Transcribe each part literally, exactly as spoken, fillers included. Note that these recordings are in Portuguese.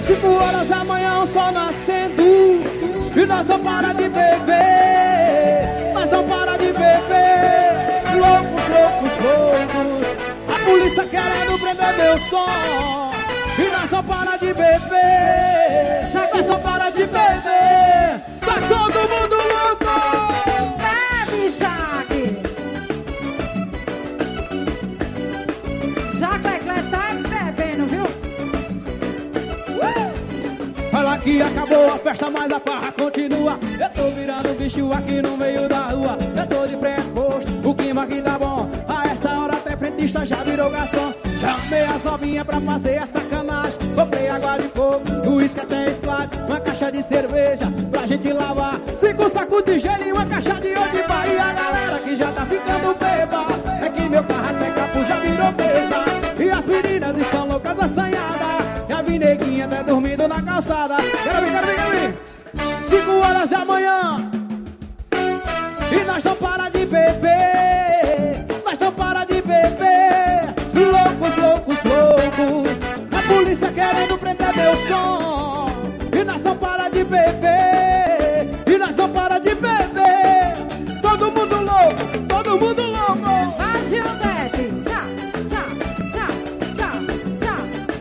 Cinco horas da manhã, o sol nascendo e nós não para de beber. Nós não para de beber. Loucos, loucos, loucos. A polícia querendo prender meu som e nós não para de beber. Nós não para de beber. Tá todo mundo louco. Bebe, Jaque. Jaque Leclerc tá bebendo, viu? Olha que acabou a festa, mas a farra continua. Eu tô virando bicho aqui no meio da rua. Eu tô de frente posto, o clima aqui tá bom. A essa hora até frentista já virou garçom. Chamei as novinhas pra fazer a sacanagem. Comprei água de coco, uísque até Sprite, uma caixa de cerveja pra gente lavar, cinco sacos de gelo e uma caixa de Odiba. E a galera que já tá ficando beba, é que meu carro até capu já virou mesa. E as meninas estão loucas assanhadas, e a neguinha até dormindo na calçada. Quero vir, quero vir, quero vir. Cinco horas da manhã e nós não para de beber. Nós não para de beber. Loucos, loucos, loucos. A polícia querendo prender meu som e nós não para de beber. E nós não para de beber. Todo mundo louco, todo mundo louco. Vai, Gildete. Tchau, tchau, tchau, tchau, tchau.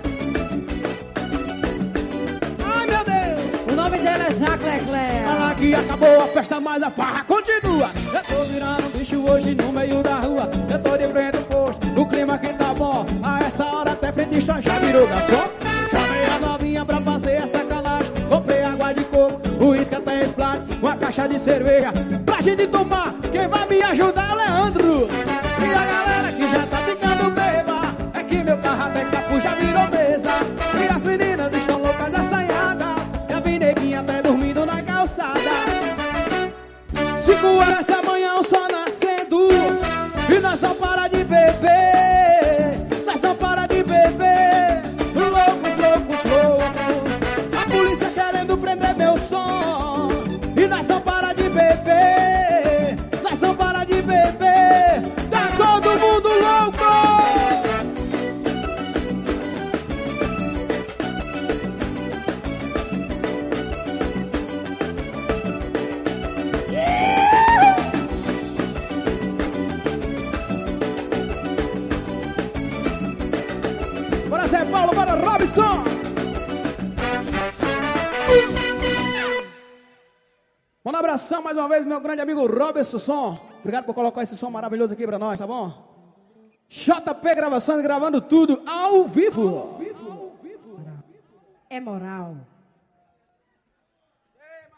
Ai, meu Deus. O nome dele é Jaque Leclerc. Fala que acabou a festa, mas a farra continua. Eu tô virando bicho hoje no meio da rua. Eu tô de frente ao posto, o clima aqui tá bom. A essa hora até frentista já virou garçom. Chamei a novinha pra fazer a sacanagem. Comprei água de coco, uísque até Sprite, uma caixa de cerveja pra gente tomar. Quem vai me ajudar é Leandro. E a galera que já tá ficando beba, é que meu carro até capu já virou mesa. E as meninas estão loucas assanhadas, e a neguinha até dormindo na calçada. Cinco horas da manhã, o sol nascendo e nós não para de beber. Nós não para de beber. Loucos, loucos, loucos. A polícia querendo prender meu som e nós não para de beber. Nós não para de beber. Tá todo mundo louco. Bora Zé Paulo, bora Robson. Um abração mais uma vez, meu grande amigo Robson Som. Obrigado por colocar esse som maravilhoso aqui pra nós, tá bom? J P Gravações, gravando tudo ao vivo. É moral.